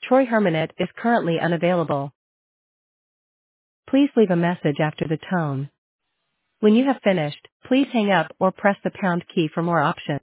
Troy Hermanit is currently unavailable. Please leave a message after the tone. When you have finished, please hang up or press the pound key for more options.